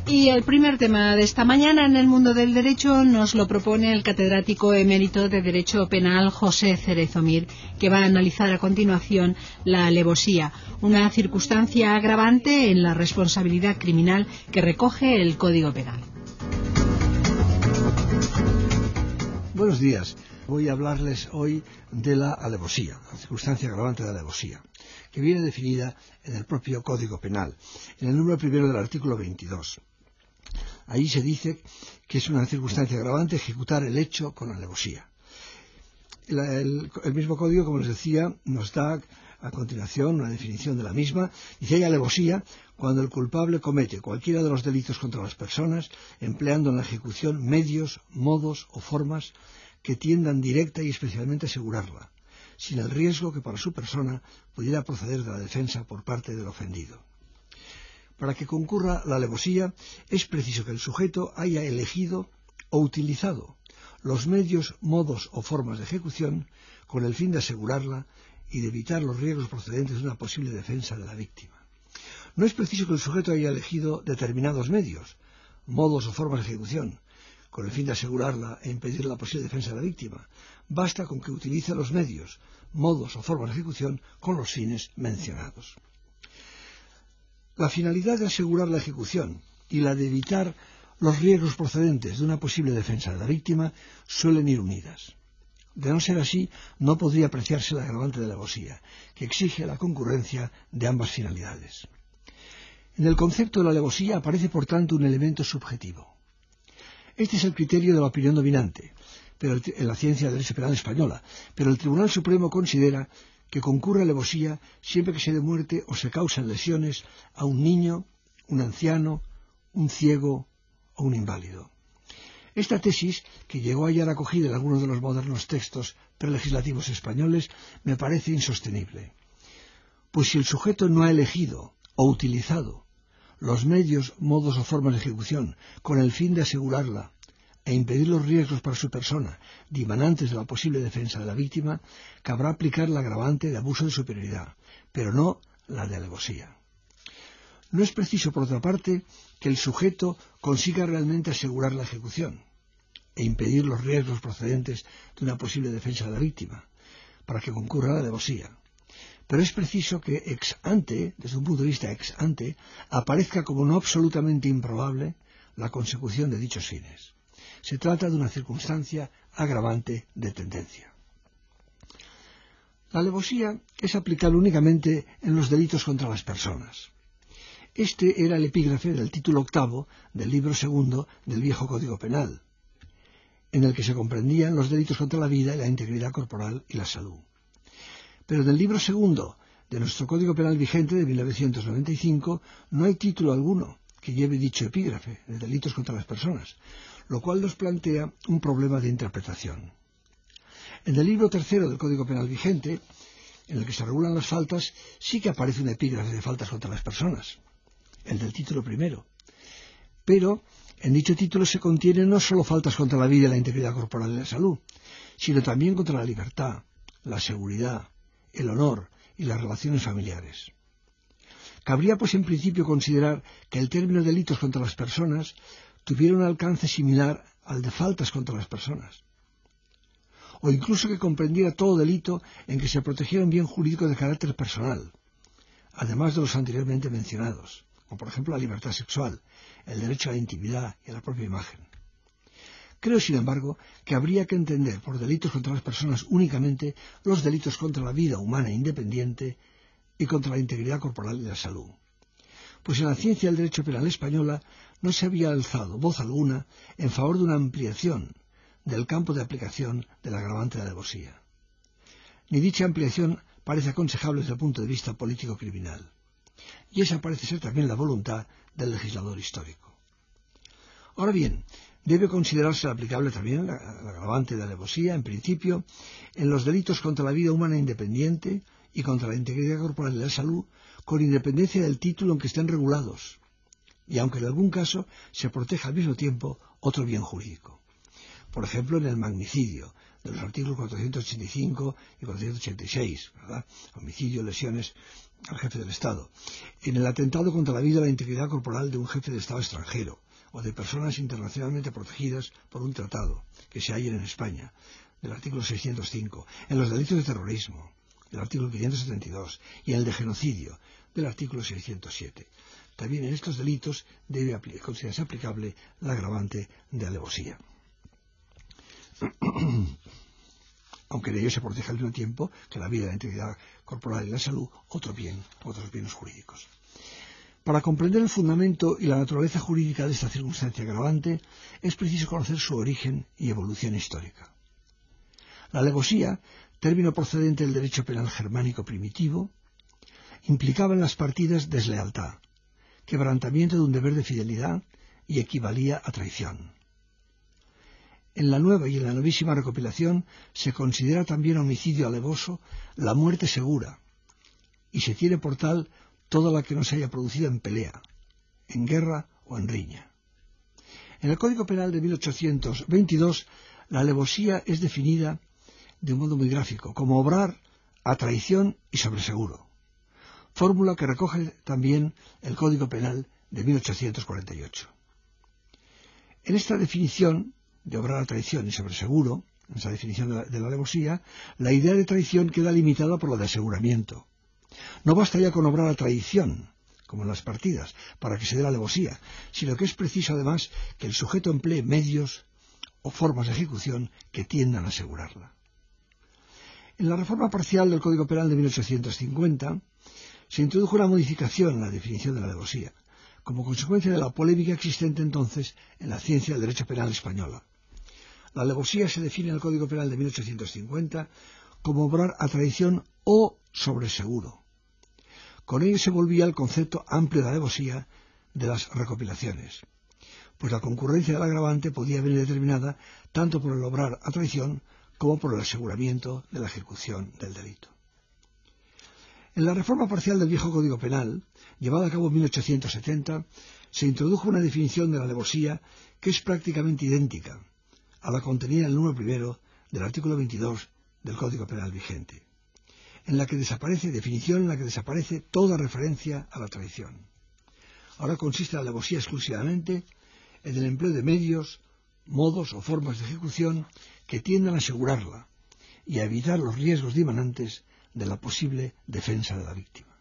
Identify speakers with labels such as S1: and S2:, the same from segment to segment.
S1: Y el primer tema de esta mañana en el mundo del derecho nos lo propone el catedrático emérito de Derecho Penal José Cerezo Mir, que va a analizar a continuación la alevosía, una circunstancia agravante en la responsabilidad criminal que recoge el Código Penal.
S2: Buenos días. Voy a hablarles hoy de la alevosía, la circunstancia agravante de la alevosía, que viene definida en el propio Código Penal, en el número primero del artículo 22. Ahí se dice que es una circunstancia agravante ejecutar el hecho con alevosía. El mismo código, como les decía, nos da a continuación una definición de la misma. Dice: hay alevosía cuando el culpable comete cualquiera de los delitos contra las personas, empleando en la ejecución medios, modos o formas que tiendan directa y especialmente a asegurarla, sin el riesgo que para su persona pudiera proceder de la defensa por parte del ofendido. Para que concurra la alevosía es preciso que el sujeto haya elegido o utilizado los medios, modos o formas de ejecución con el fin de asegurarla y de evitar los riesgos procedentes de una posible defensa de la víctima. No es preciso que el sujeto haya elegido determinados medios, modos o formas de ejecución con el fin de asegurarla e impedir la posible defensa de la víctima. Basta con que utilice los medios, modos o formas de ejecución con los fines mencionados. La finalidad de asegurar la ejecución y la de evitar los riesgos procedentes de una posible defensa de la víctima suelen ir unidas. De no ser así, no podría apreciarse el agravante de la alevosía, que exige la concurrencia de ambas finalidades. En el concepto de la alevosía aparece, por tanto, un elemento subjetivo. Este es el criterio de la opinión dominante en la ciencia del derecho penal española, pero el Tribunal Supremo considera que concurre alevosía siempre que se dé muerte o se causen lesiones a un niño, un anciano, un ciego o un inválido. Esta tesis, que llegó a hallar acogida en algunos de los modernos textos prelegislativos españoles, me parece insostenible. Pues si el sujeto no ha elegido o utilizado los medios, modos o formas de ejecución con el fin de asegurarla e impedir los riesgos para su persona dimanantes de la posible defensa de la víctima, cabrá aplicar la agravante de abuso de superioridad, pero no la de alevosía. No es preciso, por otra parte, que el sujeto consiga realmente asegurar la ejecución e impedir los riesgos procedentes de una posible defensa de la víctima, para que concurra la alevosía. Pero es preciso que ex ante, desde un punto de vista ex ante, aparezca como no absolutamente improbable la consecución de dichos fines. Se trata de una circunstancia agravante de tendencia. La alevosía es aplicable únicamente en los delitos contra las personas. Este era el epígrafe del título 8 del libro 2 del viejo Código Penal, en el que se comprendían los delitos contra la vida y la integridad corporal y la salud. Pero en el libro 2 de nuestro Código Penal vigente de 1995 no hay título alguno que lleve dicho epígrafe de delitos contra las personas, lo cual nos plantea un problema de interpretación. En el libro 3 del Código Penal vigente, en el que se regulan las faltas, sí que aparece un epígrafe de faltas contra las personas, el del título 1. Pero en dicho título se contienen no solo faltas contra la vida y la integridad corporal y la salud, sino también contra la libertad, la seguridad, el honor y las relaciones familiares. Cabría, pues, en principio considerar que el término delitos contra las personas tuviera un alcance similar al de faltas contra las personas, o incluso que comprendiera todo delito en que se protegiera un bien jurídico de carácter personal, además de los anteriormente mencionados, como por ejemplo la libertad sexual, el derecho a la intimidad y a la propia imagen. Creo, sin embargo, que habría que entender por delitos contra las personas únicamente los delitos contra la vida humana independiente y contra la integridad corporal y la salud. Pues en la ciencia del derecho penal española no se había alzado voz alguna en favor de una ampliación del campo de aplicación del agravante de la alevosía. Ni dicha ampliación parece aconsejable desde el punto de vista político-criminal. Y esa parece ser también la voluntad del legislador histórico. Ahora bien, debe considerarse aplicable también el agravante de la alevosía, en principio, en los delitos contra la vida humana independiente y contra la integridad corporal y la salud, con independencia del título en que estén regulados, y aunque en algún caso se proteja al mismo tiempo otro bien jurídico. Por ejemplo, en el magnicidio, de los artículos 485 y 486, ¿verdad? Homicidio, lesiones al jefe del Estado. En el atentado contra la vida o la integridad corporal de un jefe de Estado extranjero o de personas internacionalmente protegidas por un tratado que se hallen en España, del artículo 605. En los delitos de terrorismo, del artículo 572. Y en el de genocidio, del artículo 607. También en estos delitos debe considerarse aplicable la agravante de alevosía. Aunque de ello se protege al mismo tiempo que la vida, la integridad corporal y la salud, otros bienes jurídicos. Para comprender el fundamento y la naturaleza jurídica de esta circunstancia agravante, es preciso conocer su origen y evolución histórica. La alevosía, término procedente del derecho penal germánico primitivo, implicaba en las partidas deslealtad, quebrantamiento de un deber de fidelidad y equivalía a traición. En la nueva y en la novísima recopilación se considera también homicidio alevoso la muerte segura, y se tiene por tal toda la que no se haya producido en pelea, en guerra o en riña. En el Código Penal de 1822, la alevosía es definida de un modo muy gráfico, como obrar a traición y sobreseguro, fórmula que recoge también el Código Penal de 1848. En esta definición de obrar a traición y sobreseguro, en esa definición de la alevosía, la idea de traición queda limitada por la de aseguramiento. No basta ya con obrar a traición, como en las partidas, para que se dé la alevosía, sino que es preciso además que el sujeto emplee medios o formas de ejecución que tiendan a asegurarla. En la reforma parcial del Código Penal de 1850 se introdujo una modificación en la definición de la alevosía, como consecuencia de la polémica existente entonces en la ciencia del derecho penal española. La alevosía se define en el Código Penal de 1850 como obrar a traición o sobreseguro. Con ello se volvía al concepto amplio de alevosía de las recopilaciones, pues la concurrencia del agravante podía venir determinada tanto por el obrar a traición como por el aseguramiento de la ejecución del delito. En la reforma parcial del viejo Código Penal, llevada a cabo en 1870, se introdujo una definición de la alevosía que es prácticamente idéntica a la contenida en el número primero del artículo 22 del Código Penal vigente, en la que desaparece toda referencia a la traición. Ahora consiste la alevosía exclusivamente en el empleo de medios, modos o formas de ejecución que tiendan a asegurarla y a evitar los riesgos dimanantes de la posible defensa de la víctima.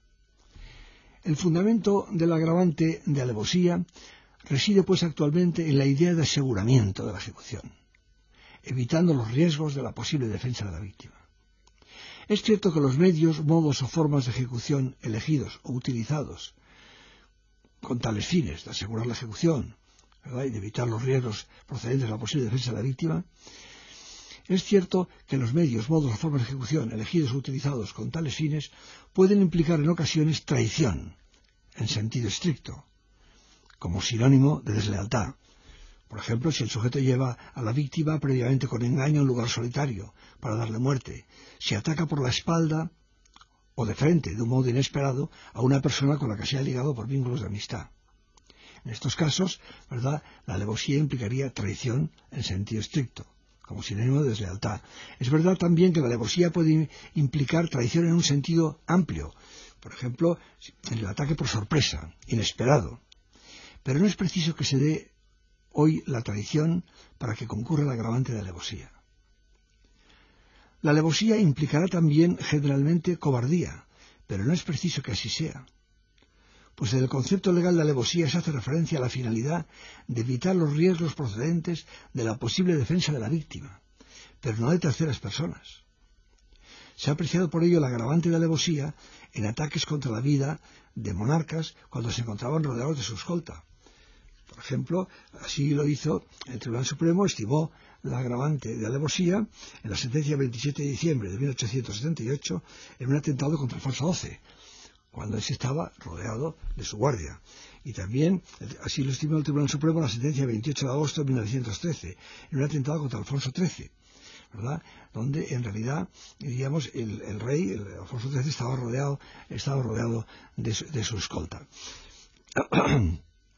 S2: El fundamento del agravante de alevosía reside pues actualmente en la idea de aseguramiento de la ejecución, evitando los riesgos de la posible defensa de la víctima. Es cierto que los medios, modos o formas de ejecución elegidos o utilizados con tales fines de asegurar la ejecución, ¿verdad?, y de evitar los riesgos procedentes de la posible defensa de la víctima, es cierto que los medios, modos o formas de ejecución elegidos o utilizados con tales fines pueden implicar en ocasiones traición, en sentido estricto, como sinónimo de deslealtad. Por ejemplo, si el sujeto lleva a la víctima previamente con engaño a un lugar solitario para darle muerte, si ataca por la espalda o de frente, de un modo inesperado, a una persona con la que se ha ligado por vínculos de amistad. En estos casos, ¿verdad?, la alevosía implicaría traición en sentido estricto, como sinónimo de deslealtad. Es verdad también que la alevosía puede implicar traición en un sentido amplio, por ejemplo, en el ataque por sorpresa, inesperado. Pero no es preciso que se dé hoy la traición para que concurra el agravante de alevosía. La alevosía implicará también generalmente cobardía, pero no es preciso que así sea, pues en el concepto legal de alevosía se hace referencia a la finalidad de evitar los riesgos procedentes de la posible defensa de la víctima, pero no de terceras personas. Se ha apreciado por ello el agravante de alevosía en ataques contra la vida de monarcas cuando se encontraban rodeados de su escolta. Por ejemplo, así lo hizo el Tribunal Supremo, estimó la agravante de alevosía en la sentencia 27 de diciembre de 1878 en un atentado contra Alfonso XII, cuando éste estaba rodeado de su guardia. Y también, así lo estimó el Tribunal Supremo en la sentencia 28 de agosto de 1913, en un atentado contra Alfonso XIII, ¿verdad?, donde en realidad, diríamos, el rey, Alfonso XIII, estaba rodeado de su escolta.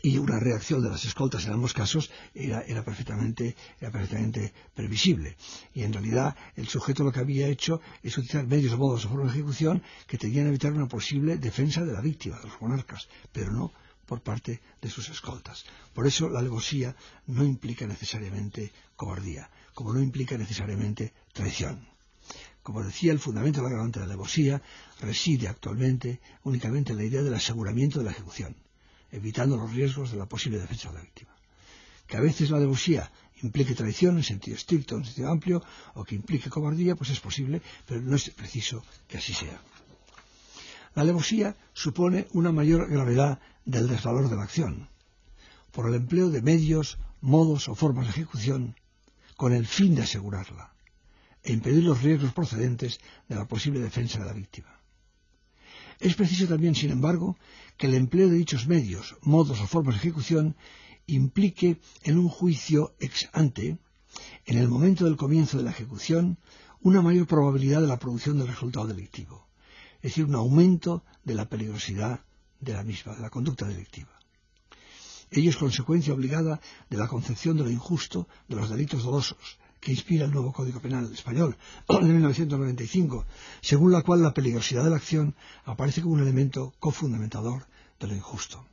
S2: y una reacción de las escoltas en ambos casos era perfectamente previsible. Y en realidad el sujeto lo que había hecho es utilizar medios, modos o formas de ejecución que tenían a evitar una posible defensa de la víctima, de los monarcas, pero no por parte de sus escoltas. Por eso la alevosía no implica necesariamente cobardía, como no implica necesariamente traición. Como decía, el fundamento del agravante de la alevosía reside actualmente únicamente en la idea del aseguramiento de la ejecución, evitando los riesgos de la posible defensa de la víctima. Que a veces la alevosía implique traición en sentido estricto, en sentido amplio, o que implique cobardía, pues es posible, pero no es preciso que así sea. La alevosía supone una mayor gravedad del desvalor de la acción, por el empleo de medios, modos o formas de ejecución, con el fin de asegurarla, e impedir los riesgos procedentes de la posible defensa de la víctima. Es preciso también, sin embargo, que el empleo de dichos medios, modos o formas de ejecución implique en un juicio ex ante, en el momento del comienzo de la ejecución, una mayor probabilidad de la producción del resultado delictivo, es decir, un aumento de la peligrosidad de la misma, de la conducta delictiva. Ello es consecuencia obligada de la concepción de lo injusto de los delitos dolosos, que inspira el nuevo Código Penal español de 1995, según la cual la peligrosidad de la acción aparece como un elemento cofundamentador de lo injusto.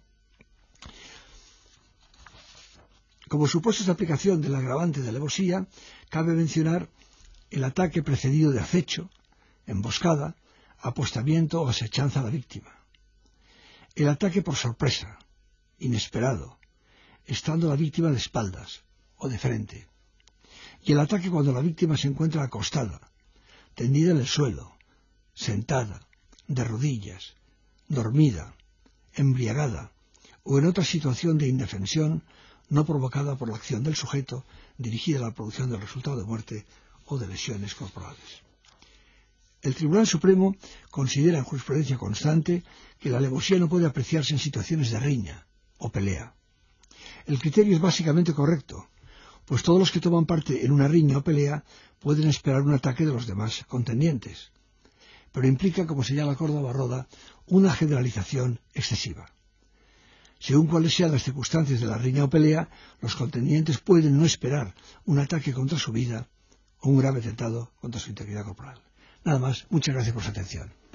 S2: Como supuestos de aplicación del agravante de alevosía, cabe mencionar el ataque precedido de acecho, emboscada, apostamiento o asechanza a la víctima. El ataque por sorpresa, inesperado, estando la víctima de espaldas o de frente. Y el ataque cuando la víctima se encuentra acostada, tendida en el suelo, sentada, de rodillas, dormida, embriagada o en otra situación de indefensión no provocada por la acción del sujeto dirigida a la producción del resultado de muerte o de lesiones corporales. El Tribunal Supremo considera en jurisprudencia constante que la alevosía no puede apreciarse en situaciones de riña o pelea. El criterio es básicamente correcto, pues todos los que toman parte en una riña o pelea pueden esperar un ataque de los demás contendientes, pero implica, como señala Córdoba Roda, una generalización excesiva. Según cuáles sean las circunstancias de la riña o pelea, los contendientes pueden no esperar un ataque contra su vida o un grave atentado contra su integridad corporal. Nada más, muchas gracias por su atención.